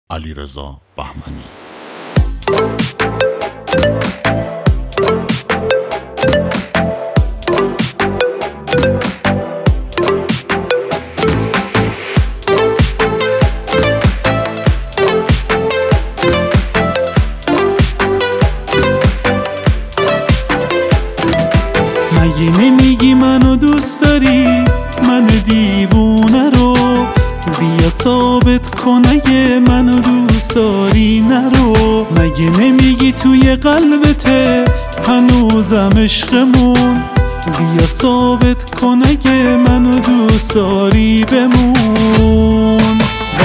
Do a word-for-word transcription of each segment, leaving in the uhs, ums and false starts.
علیرضا بهمنی. مگه نمیگی منو دوست داری، من دیوونه رو بیا ثابت کن اگه منو دوست داری نرو. مگه نمیگی توی قلبته هنوزم عشقمون، بیا ثابت کن اگه منو دوست داری بمون.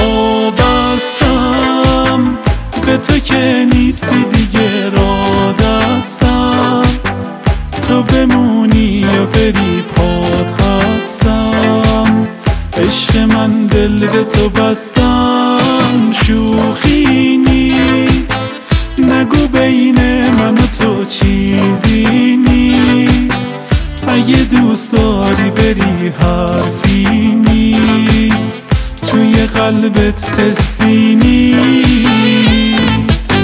وابستم به تو که نیستی دیگه را دستم، تو بمونی یا بری پات هستم. عشق من دل به تو بستم، شوخی نیست نگو بین من و تو چیزی نیست. اگه دوست داری بری حرفی نیست، توی قلبت حسی نیست.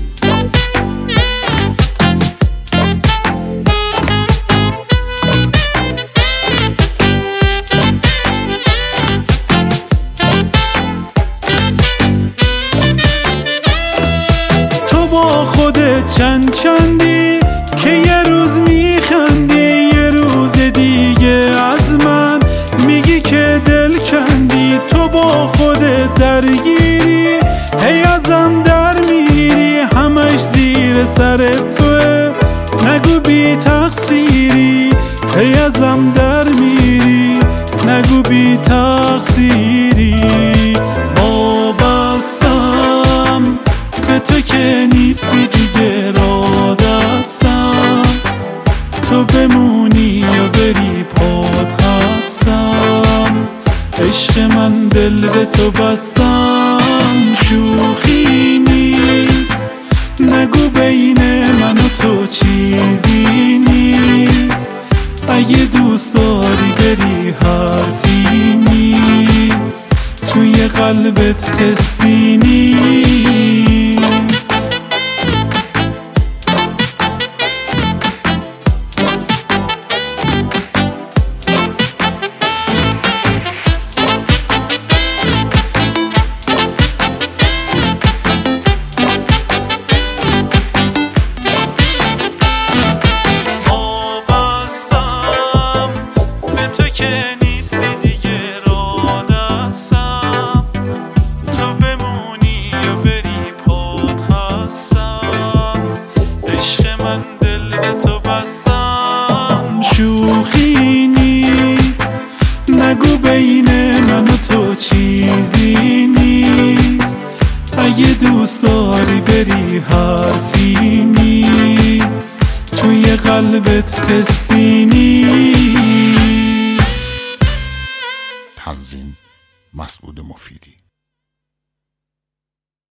با خودت چند چندی که یه روز میخندی، یه روز دیگه از من میگی که دل کندی. تو با خودت درگیری هی ازم در میری، همش زیر سرت توه نگو بی تقصیری. هی ازم در میری نگو بی تقصیری. وابستم به تو که نیستی دیگه را دستم، تو بمونی یا بری پات هستم. عشق من دل به تو بستم، شوخی نیست نگو بین من و تو چیزی نیست. اگه دوست داری بری حرفی نیست، توی قلبت حسی نیست. شوخی نیست نگو بین من و تو چیزی نیست. اگه دوست داری بری حرفی نیست، توی قلبت حسی نیست. تنظیم مسعود مفیدی.